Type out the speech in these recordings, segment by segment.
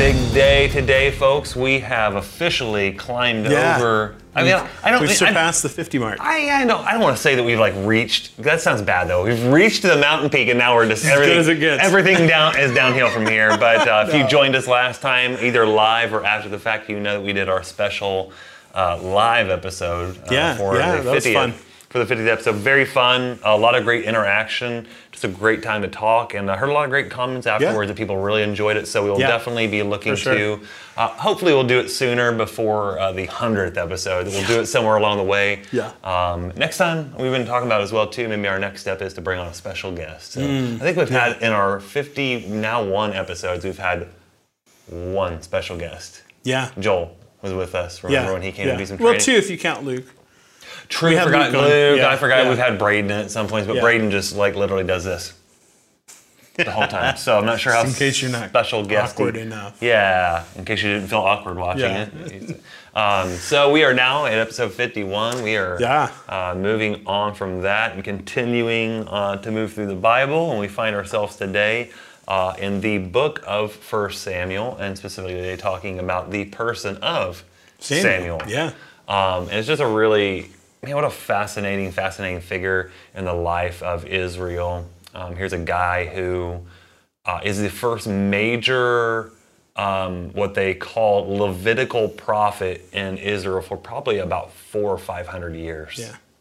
big day today, folks. We have officially climbed over. We've surpassed the 50 mark. I don't want to say that we've reached. That sounds bad though. We've reached the mountain peak, and now we're just as good as it gets. Everything is downhill from here. But if you joined us last time, either live or after the fact, you know that we did our special live episode for the 50th. That was fun. For the 50th episode. Very fun, a lot of great interaction, just a great time to talk, and I heard a lot of great comments afterwards that people really enjoyed it, so we'll definitely be looking to, hopefully we'll do it sooner before the 100th episode. We'll do it somewhere along the way. Next time, we've been talking about as well too, maybe our next step is to bring on a special guest. So I think we've had, in our 51 episodes, we've had one special guest. Yeah. Joel was with us, remember when he came to do some training? Well, two if you count Luke. True, I forgot Luke. I forgot we've had Braden at some points, but Braden just literally does this the whole time. So I'm not sure how in case you're not special guest awkward enough. Yeah, in case you didn't feel awkward watching it. So we are now at episode 51. We are moving on from that and continuing to move through the Bible, and we find ourselves today in the book of 1 Samuel, and specifically today talking about the person of Samuel. Yeah. And it's just a really, what a fascinating figure in the life of Israel. Here's a guy who is the first major, what they call Levitical prophet in Israel for probably about 400 or 500 years.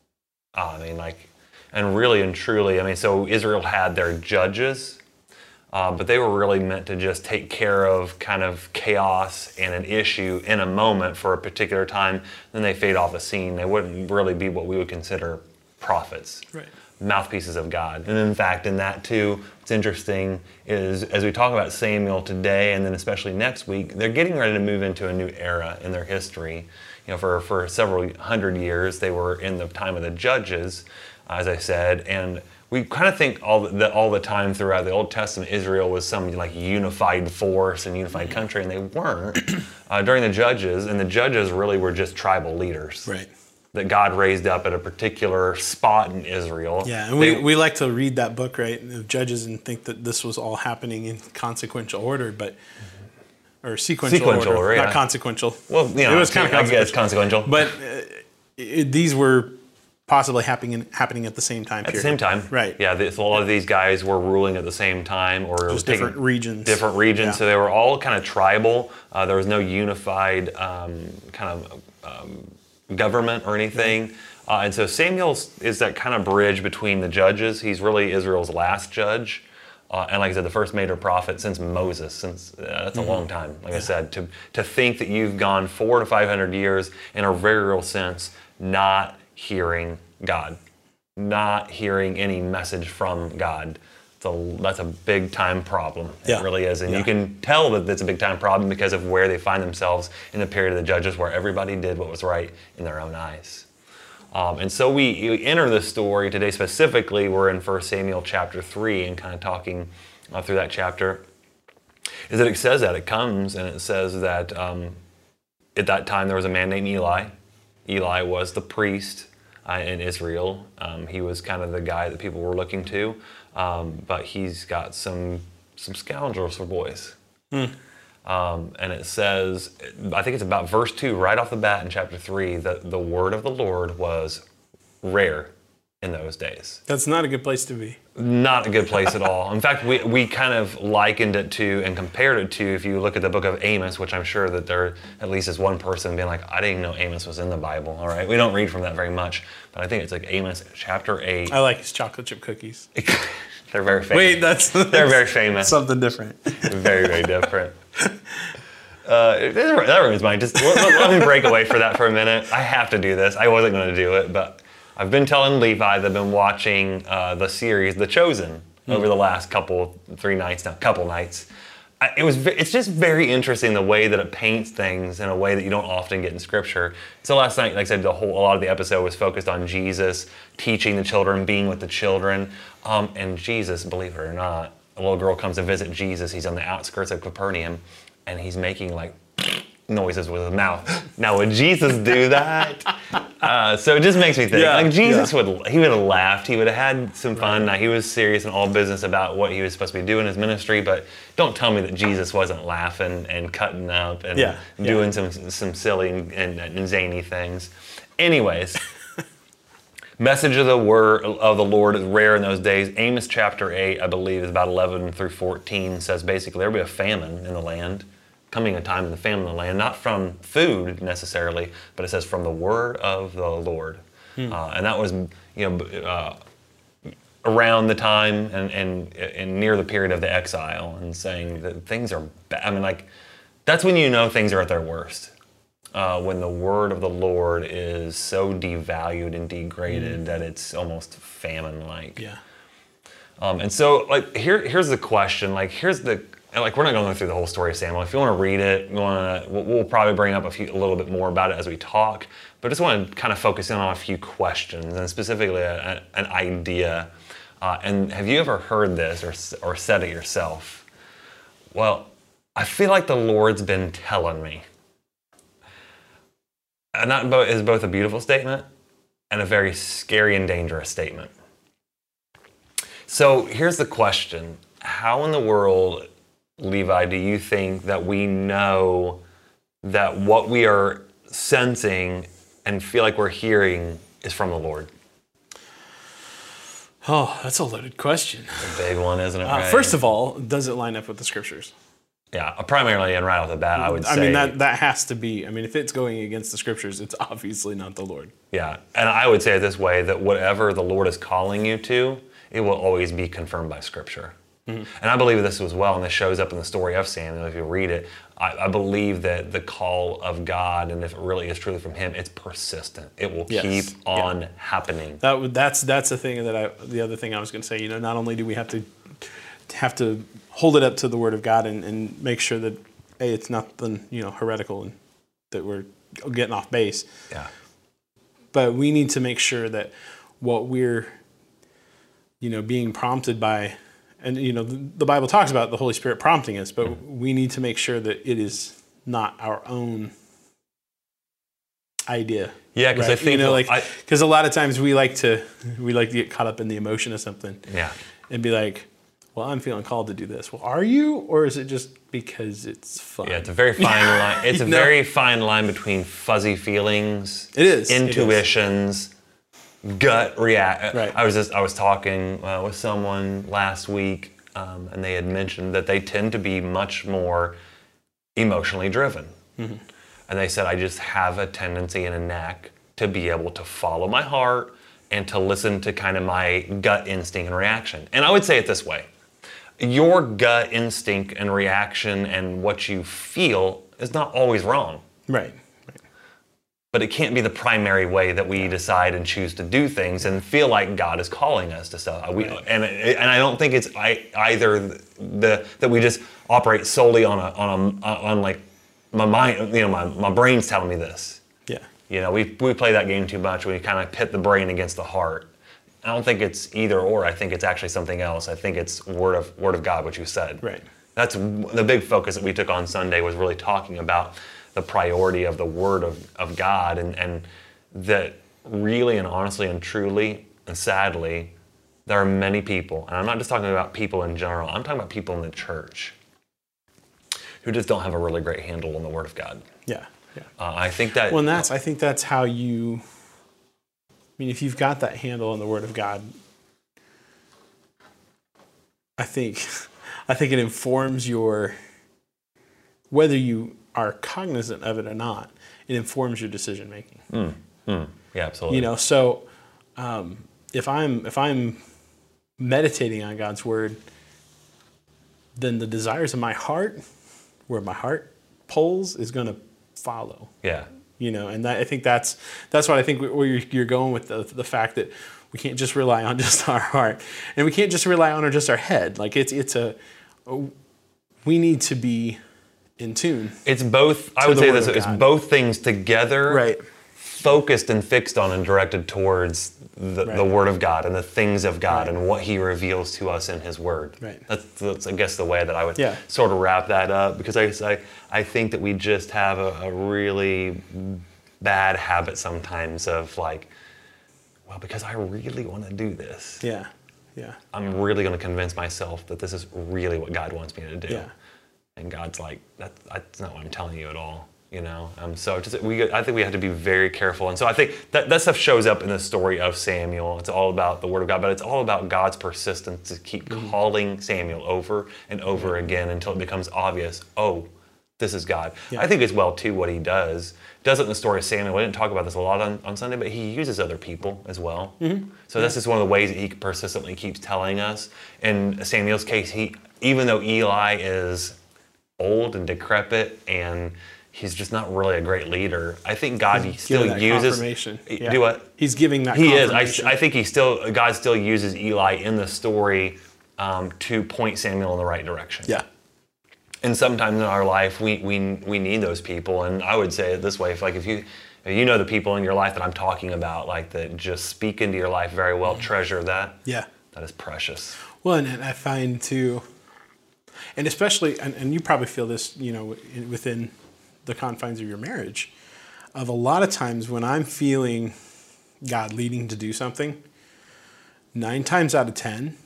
Yeah. And really and truly, so Israel had their judges, but they were really meant to just take care of kind of chaos and an issue in a moment for a particular time. Then they fade off the scene. They wouldn't really be what we would consider prophets, mouthpieces of God. And in fact, in that too, what's interesting is as we talk about Samuel today, and then especially next week, they're getting ready to move into a new era in their history. For several hundred years, they were in the time of the judges, as I said, and we kind of think all the time throughout the Old Testament, Israel was some unified force and unified country, and they weren't. During the Judges, and the Judges really were just tribal leaders that God raised up at a particular spot in Israel. Yeah, and we like to read that book, of Judges, and think that this was all happening in consequential order, or sequential order, not consequential. Well, it was kind of consequential. I guess consequential. But these were possibly happening at the same time period. At the same time. Right. Yeah, a lot of these guys were ruling at the same time, or just different regions. Different regions, so they were all kind of tribal. There was no unified government or anything. And so Samuel is that kind of bridge between the judges. He's really Israel's last judge. And like I said, the first major prophet since Moses. That's a long time, I said. To think that you've gone 400 to 500 years in a very real sense, not hearing God, not hearing any message from God. That's a big time problem. It really is. And you can tell that it's a big time problem because of where they find themselves in the period of the judges, where everybody did what was right in their own eyes. And so we enter the story today. Specifically, we're in 1 Samuel chapter 3 and kind of talking through that chapter. Is that it says that it comes and it says that at that time there was a man named Eli. Eli was the priest in Israel. He was kind of the guy that people were looking to, but he's got some scoundrels for boys. And it says, I think it's about verse 2, right off the bat in chapter 3, that the word of the Lord was rare in those days. That's not a good place to be. Not a good place at all. In fact, we kind of likened it to and compared it to, if you look at the book of Amos, which I'm sure that there at least is one person being like, I didn't know Amos was in the Bible, all right? We don't read from that very much, but I think it's Amos chapter 8. I like his chocolate chip cookies. They're very famous. Wait, they're very famous. Something different. Very, very different. That reminds me, just let me break away for that for a minute. I have to do this. I wasn't going to do it, but I've been telling Levi that I've been watching the series The Chosen over the last couple nights. It's just very interesting the way that it paints things in a way that you don't often get in Scripture. So last night, like I said, a lot of the episode was focused on Jesus teaching the children, being with the children, and Jesus, believe it or not, a little girl comes to visit Jesus. He's on the outskirts of Capernaum, and he's making noises with his mouth. Now, would Jesus do that? So it just makes me think, like Jesus would have laughed. He would have had some fun. Now, he was serious and all business about what he was supposed to be doing in his ministry, but don't tell me that Jesus wasn't laughing and cutting up and doing some silly and zany things. Anyways, message of the word of the Lord is rare in those days. Amos chapter 8, I believe, is about 11 through 14, says basically there will be a famine in the land. Coming a time in the famine in the land, not from food necessarily, but it says from the word of the Lord. And that was, around the time and near the period of the exile, and saying that things are bad. I mean, like, that's when you know things are at their worst. When the word of the Lord is so devalued and degraded that it's almost famine-like. Yeah. And so, like, here's the question. Like, we're not going through the whole story of Samuel. If you want to read it, we'll probably bring up a little bit more about it as we talk. But I just want to kind of focus in on a few questions, and specifically an idea. And have you ever heard this or said it yourself? Well, I feel like the Lord's been telling me. And that is both a beautiful statement and a very scary and dangerous statement. So here's the question. How in the world, Levi, do you think that we know that what we are sensing and feel like we're hearing is from the Lord? Oh, that's a loaded question. It's a big one, isn't it? Right? First of all, does it line up with the scriptures? Yeah, primarily and right off the bat, I would say. I mean, that has to be. I mean, if it's going against the scriptures, it's obviously not the Lord. Yeah, and I would say it this way, that whatever the Lord is calling you to, it will always be confirmed by scripture. Mm-hmm. And I believe this as well, and this shows up in the story of Samuel. If you read it, I believe that the call of God, and if it really is truly from Him, it's persistent. It will keep on happening. That's the thing the other thing I was going to say. Not only do we have to hold it up to the Word of God and make sure that it's nothing heretical and that we're getting off base. Yeah. But we need to make sure that what we're being prompted by. And, the Bible talks about the Holy Spirit prompting us, but we need to make sure that it is not our own idea. Yeah, because I think... because a lot of times we like to get caught up in the emotion of something. Yeah. And be like, well, I'm feeling called to do this. Well, are you? Or is it just because it's fun? Yeah, it's a very fine line. It's a very fine line between fuzzy feelings, intuitions, gut react. Right. I was talking with someone last week, and they had mentioned that they tend to be much more emotionally driven. Mm-hmm. And they said, I just have a tendency and a knack to be able to follow my heart and to listen to kind of my gut instinct and reaction. And I would say it this way. Your gut instinct and reaction and what you feel is not always wrong. Right. But it can't be the primary way that we decide and choose to do things and feel like God is calling us to stuff. And I don't think it's either that we just operate solely on like my mind. My brain's telling me this. Yeah. We play that game too much. We kind of pit the brain against the heart. I don't think it's either or. I think it's actually something else. I think it's word of God, what you said. Right. That's the big focus that we took on Sunday, was really talking about the priority of the Word of God, and that really and honestly and truly and sadly, there are many people, and I'm not just talking about people in general, I'm talking about people in the church who just don't have a really great handle on the Word of God. Yeah. I think that... Well, and I think that's how you... I mean, if you've got that handle on the Word of God, I think it informs whether you are cognizant of it or not, it informs your decision making. Yeah, absolutely. So if I'm meditating on God's Word, then the desires of my heart, where my heart pulls, is going to follow. Yeah. And I think that's what I think where you're going with the fact that we can't just rely on just our heart, and we can't just rely on just our head. Like we need to be in tune. It's both. I would say this: it's both things together, right? focused and fixed on and directed towards the Word of God and the things of God and what He reveals to us in His Word. Right. That's I guess, the way that I would Yeah. sort of wrap that up, because I think that we just have a really bad habit sometimes of like, well, because I really want to do this. Yeah. Yeah. I'm really going to convince myself that this is really what God wants me to do. Yeah. And God's like, that's not what I'm telling you at all, you know? So I think we have to be very careful. And so I think that stuff shows up in the story of Samuel. It's all about the Word of God, but it's all about God's persistence to keep calling Samuel over and over again until it becomes obvious, oh, this is God. Yeah. I think as well, too, what he does it in the story of Samuel. We didn't talk about this a lot on Sunday, but he uses other people as well. So that's just one of the ways that he persistently keeps telling us. In Samuel's case, even though Eli is old and decrepit and he's just not really a great leader, I think God still uses confirmation. Yeah. Do what? He's giving that He is. confirmation. I think God still uses Eli in the story to point Samuel in the right direction. Yeah. And sometimes in our life, we need those people. And I would say it this way: if you know the people in your life that I'm talking about, like that just speak into your life very well, treasure that. Yeah. That is precious. Well, and I find too, and especially, and you probably feel this, you know, within the confines of your marriage, of a lot of times when I'm feeling God leading to do something, 9 times out of 10,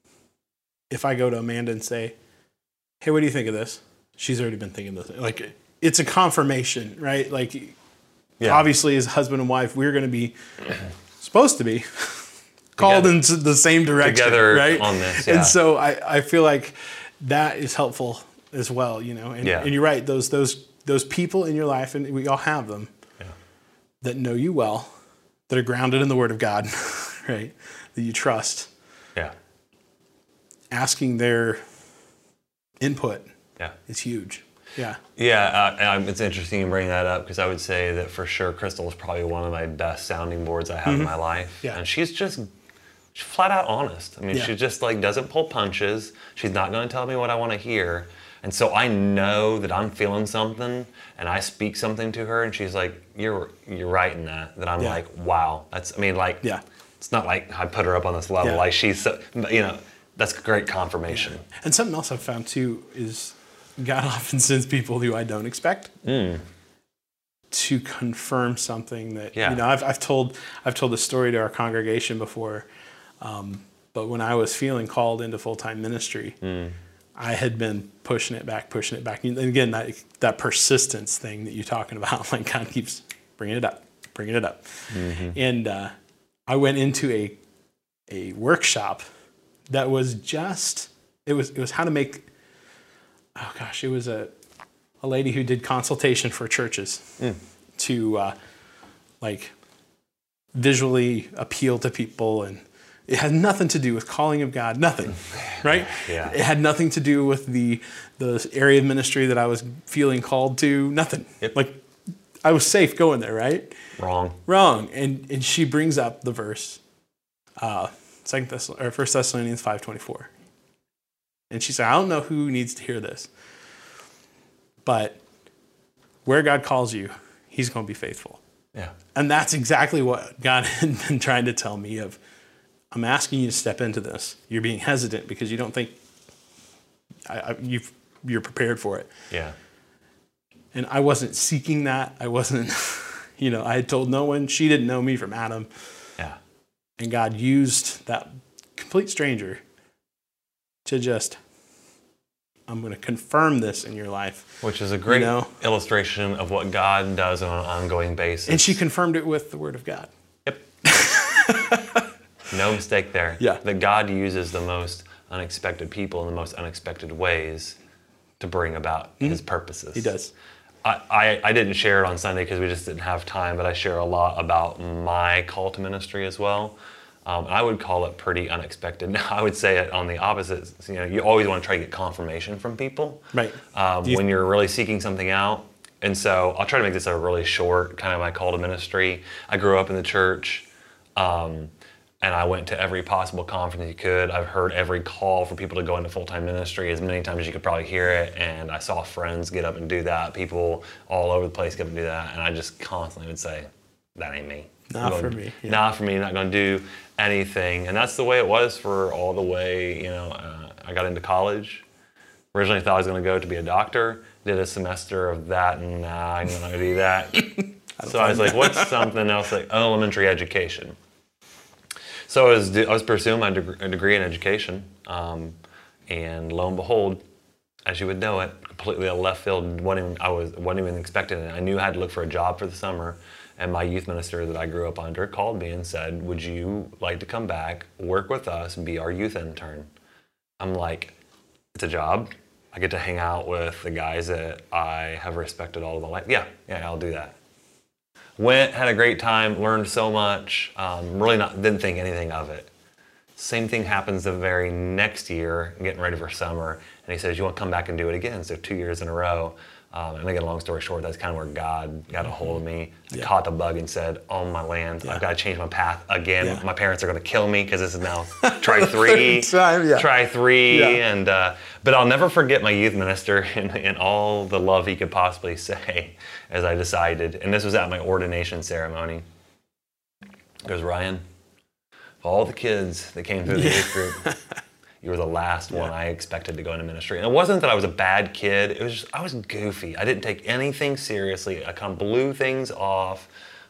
if I go to Amanda and say, hey, what do you think of this? She's already been thinking this. Like, it's a confirmation, right? Like, obviously, as husband and wife, we're going to be supposed to be called into the same direction, together right? on this. And so I feel like that is helpful as well, you know. And you're right; those people in your life, and we all have them, that know you well, that are grounded in the Word of God, right? That you trust. Yeah. Asking their input is huge. Yeah, it's interesting you bring that up, because I would say that for sure Crystal is probably one of my best sounding boards I have in my life. Yeah. And she's flat out honest. I mean, she just like doesn't pull punches. She's not going to tell me what I want to hear. And so I know that I'm feeling something, and I speak something to her, and she's like, you're right in that. That I'm like, wow. It's not like I put her up on this level. Like she's, you know, that's great confirmation. And something else I've found too is God often sends people who I don't expect to confirm something that, you know, I've told this story to our congregation before, but when I was feeling called into full-time ministry, I had been pushing it back. And again, that persistence thing that you're talking about, like God keeps bringing it up. And I went into a workshop that was it was how to make, it was a lady who did consultation for churches to like visually appeal to people, and it had nothing to do with calling of God, nothing, right? Yeah. It had nothing to do with the area of ministry that I was feeling called to, nothing. Yep. Like I was safe going there, right? Wrong. And she brings up the verse, 1 Thessalonians 5:24. And she said, I don't know who needs to hear this, but where God calls you, He's going to be faithful. Yeah. And that's exactly what God had been trying to tell me of, I'm asking you to step into this. You're being hesitant because you don't think you're prepared for it. Yeah. And I wasn't seeking that. I wasn't, I had told no one. She didn't know me from Adam. Yeah. And God used that complete stranger to just, I'm going to confirm this in your life. Which is a great illustration of what God does on an ongoing basis. And she confirmed it with the Word of God. Yep. No mistake there. Yeah. That God uses the most unexpected people in the most unexpected ways to bring about His purposes. He does. I didn't share it on Sunday because we just didn't have time, but I share a lot about my call to ministry as well. I would call it pretty unexpected. Now, I would say it on the opposite. You always want to try to get confirmation from people. Right. When you're really seeking something out. And so I'll try to make this a really short, kind of my call to ministry. I grew up in the church, and I went to every possible conference you could. I've heard every call for people to go into full-time ministry as many times as you could probably hear it. And I saw friends get up and do that. People all over the place get up and do that. And I just constantly would say, that ain't me. Not for me. Yeah. Not for me. Not going to do anything. And that's the way it was for all the way, I got into college. Originally thought I was going to go to be a doctor. Did a semester of that, and nah, I'm not going to do that. So I was like, what's something else? Like elementary education. So I was pursuing my a degree in education. And lo and behold, as you would know it, completely out of left field, wasn't even expecting it. I knew I had to look for a job for the summer. And my youth minister that I grew up under called me and said, would you like to come back, work with us, be our youth intern? I'm like, it's a job. I get to hang out with the guys that I have respected all of my life. Yeah, I'll do that. Went, had a great time, learned so much, didn't think anything of it. Same thing happens the very next year, getting ready for summer, and he says, you want to come back and do it again? So 2 years in a row. And again, long story short, that's kind of where God got a hold of me. I caught the bug and said, oh my land, I've got to change my path again. Yeah. My parents are going to kill me because this is now try three. Try three. Yeah. But I'll never forget my youth minister and all the love he could possibly say as I decided. And this was at my ordination ceremony. He goes, Ryan, of all the kids that came through the youth group, you were the last one I expected to go into ministry. And it wasn't that I was a bad kid. It was just, I was goofy. I didn't take anything seriously. I kind of blew things off.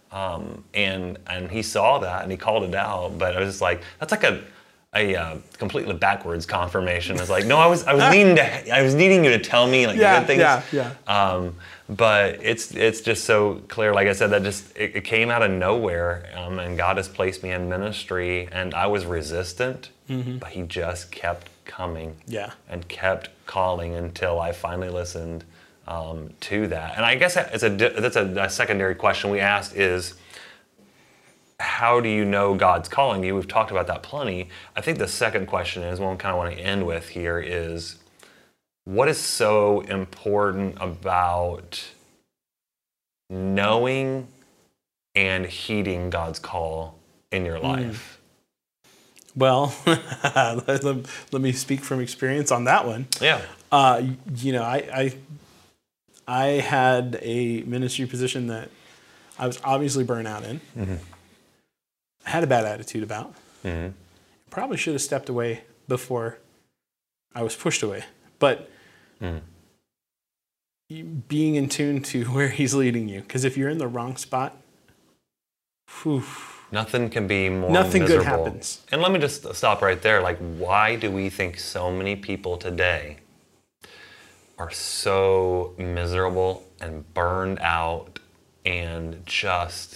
And he saw that and he called it out. But I was just like, that's like a completely backwards confirmation. It's like, no, I was needing you to tell me like good things. But it's just so clear. Like I said, that just it came out of nowhere. And God has placed me in ministry, and I was resistant. Mm-hmm. But he just kept coming and kept calling until I finally listened to that. And I guess that's a secondary question we asked is, how do you know God's calling you? We've talked about that plenty. I think the second question is, one kind of want to end with here is, what is so important about knowing and heeding God's call in your life? Well, let me speak from experience on that one. Yeah. I had a ministry position that I was obviously burnt out in. Mm-hmm. I had a bad attitude about. Mm-hmm. Probably should have stepped away before I was pushed away. But being in tune to where he's leading you. Because if you're in the wrong spot, nothing can be more nothing miserable. Good happens. And let me just stop right there. Like, why do we think so many people today are so miserable and burned out and just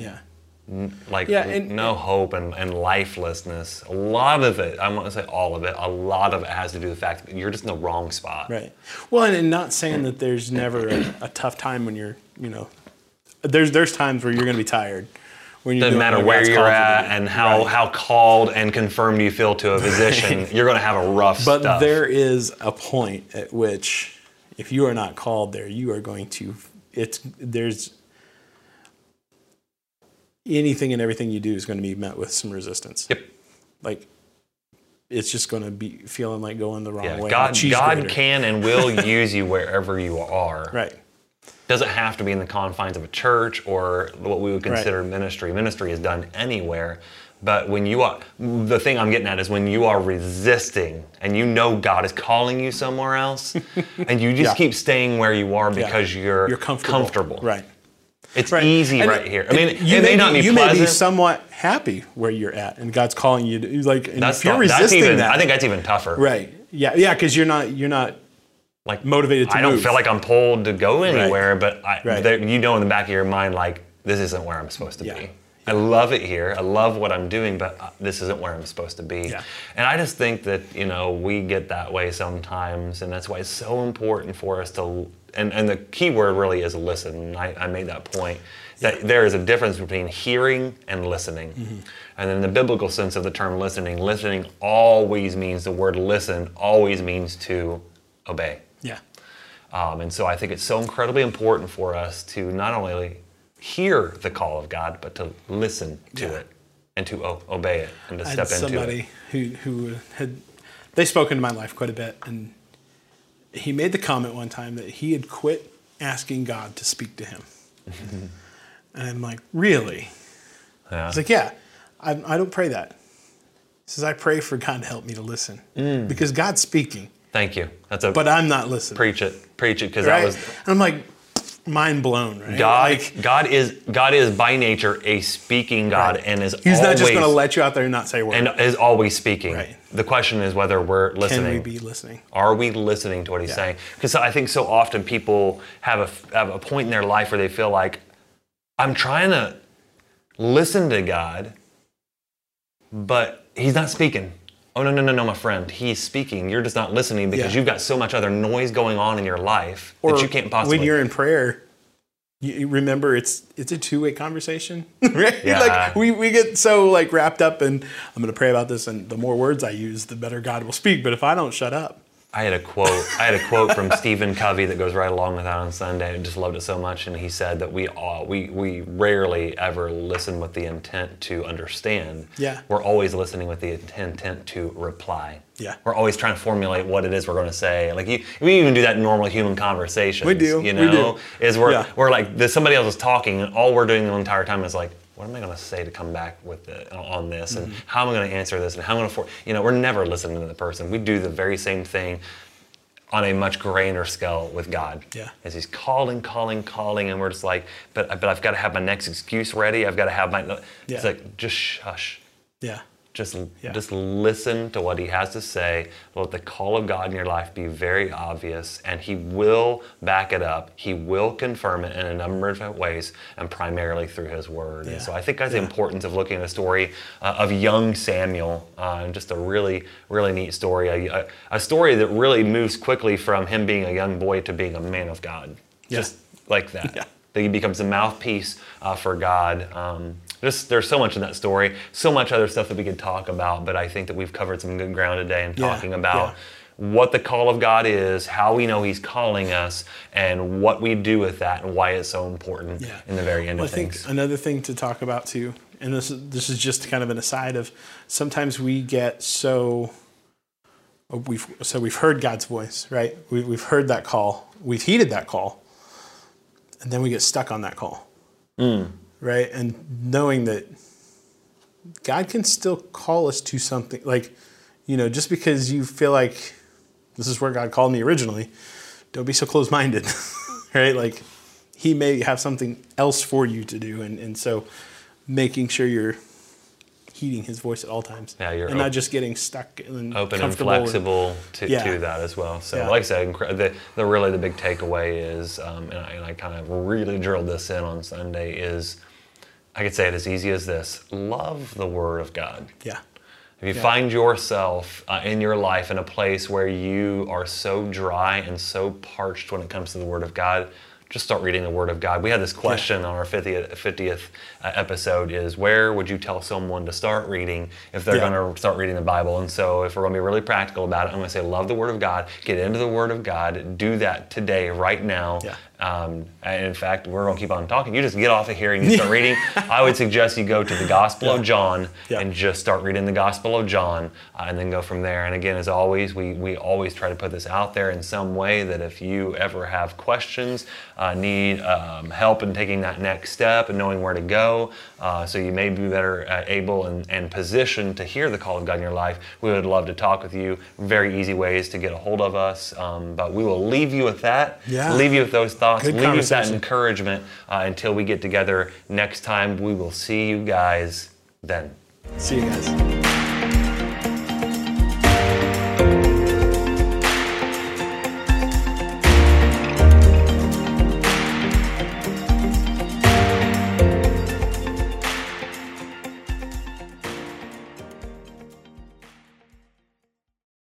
no hope and lifelessness? A lot of it, I'm not going to say all of it, a lot of it has to do with the fact that you're just in the wrong spot. Right. Well, and not saying that there's never a tough time when you're, there's times where you're going to be tired. Doesn't matter where you're at and how called and confirmed you feel to a position, you're going to have a rough stuff. But there is a point at which, if you are not called there, you are going to, there's anything and everything you do is going to be met with some resistance. Yep. Like, it's just going to be feeling like going the wrong way. God can and will use you wherever you are. Right. Doesn't have to be in the confines of a church or what we would consider ministry. Ministry is done anywhere. But when you are, the thing I'm getting at is when you are resisting and you know God is calling you somewhere else and you just keep staying where you are because you're comfortable. Right. It's easy here. I mean, it may not be you pleasant. may be somewhat happy where you're at and God's calling you to, like, and if you're resisting that. I think that's even tougher. Right. Yeah, because you're not like motivated to move. I don't feel like I'm pulled to go anywhere, but you know in the back of your mind, like, this isn't where I'm supposed to be. I love it here. I love what I'm doing, but this isn't where I'm supposed to be. Yeah. And I just think that, we get that way sometimes, and that's why it's so important for us to, and the key word really is listen. I made that point, that there is a difference between hearing and listening. Mm-hmm. And in the biblical sense of the term listening always means, the word listen always means to obey. Yeah. And so I think it's so incredibly important for us to not only hear the call of God, but to listen to it and to obey it and to step into it. Somebody who they spoke into my life quite a bit, and he made the comment one time that he had quit asking God to speak to him. And I'm like, really? Yeah. He's like, yeah, I don't pray that. He says, I pray for God to help me to listen because God's speaking. Thank you. But I'm not listening. Preach it, because right? that was. And I'm like, mind blown, right? God is by nature a speaking God, right. and is He's always, not just going to let you out there and not say a word. And is always speaking. Right. The question is whether we're listening. Can we be listening? Are we listening to what he's saying? Because I think so often people have a point in their life where they feel like, I'm trying to listen to God, but he's not speaking. Oh, no, my friend. He's speaking. You're just not listening because you've got so much other noise going on in your life that you can't possibly. When you're in prayer, you remember it's a two-way conversation, right? Yeah. Like we get so like wrapped up in, I'm going to pray about this, and the more words I use, the better God will speak. But if I don't shut up. I had a quote from Stephen Covey that goes right along with that on Sunday. I just loved it so much, and he said that we rarely ever listen with the intent to understand. Yeah. We're always listening with the intent to reply. Yeah. We're always trying to formulate what it is we're going to say. Like we even do that in normal human conversations. We do. You know, we do. Is we're like somebody else is talking, and all we're doing the entire time is like, what am I going to say to come back with on this, and how am I going to answer this, and how am I going to, we're never listening to the person. We do the very same thing on a much grander scale with God. Yeah. As he's calling, and we're just like, but I've got to have my next excuse ready. I've got to have my. It's like, just shush. Yeah. Just listen to what he has to say. Let the call of God in your life be very obvious, and he will back it up. He will confirm it in a number of different ways, and primarily through his word. Yeah. And so I think that's the importance of looking at a story of young Samuel, just a really, really neat story. A story that really moves quickly from him being a young boy to being a man of God. Yeah. Just like that. Yeah. That he becomes a mouthpiece for God. There's so much in that story, so much other stuff that we could talk about, but I think that we've covered some good ground today in talking about what the call of God is, how we know he's calling us, and what we do with that, and why it's so important in the very end of things. I think another thing to talk about too, and this is just kind of an aside of, sometimes we get we've heard God's voice, right? We've heard that call, we've heeded that call, and then we get stuck on that call. Right? And knowing that God can still call us to something, like, just because you feel like this is where God called me originally, don't be so close-minded, right? Like, he may have something else for you to do. And so making sure you're heeding his voice at all times. Yeah, you're not just getting stuck and open and flexible to that as well. So like I said, the big takeaway is, and I kind of really drilled this in on Sunday, is I could say it as easy as this: love the Word of God. Yeah. If you find yourself in your life in a place where you are so dry and so parched when it comes to the Word of God, just start reading the Word of God. We had this question on our 50th episode, is where would you tell someone to start reading if they're going to start reading the Bible? And so if we're going to be really practical about it, I'm going to say love the Word of God, get into the Word of God, do that today, right now. Yeah. And in fact, we're going to keep on talking. You just get off of here and you start reading. I would suggest you go to the Gospel of John and just start reading the Gospel of John and then go from there. And again, as always, we always try to put this out there in some way that if you ever have questions, need help in taking that next step and knowing where to go, so you may be better able and positioned to hear the call of God in your life, we would love to talk with you. Very easy ways to get a hold of us. But we will leave you with that. Yeah. Leave you with those thoughts. Good leave you with that conversation. encouragement until we get together next time. We will see you guys then. See you guys.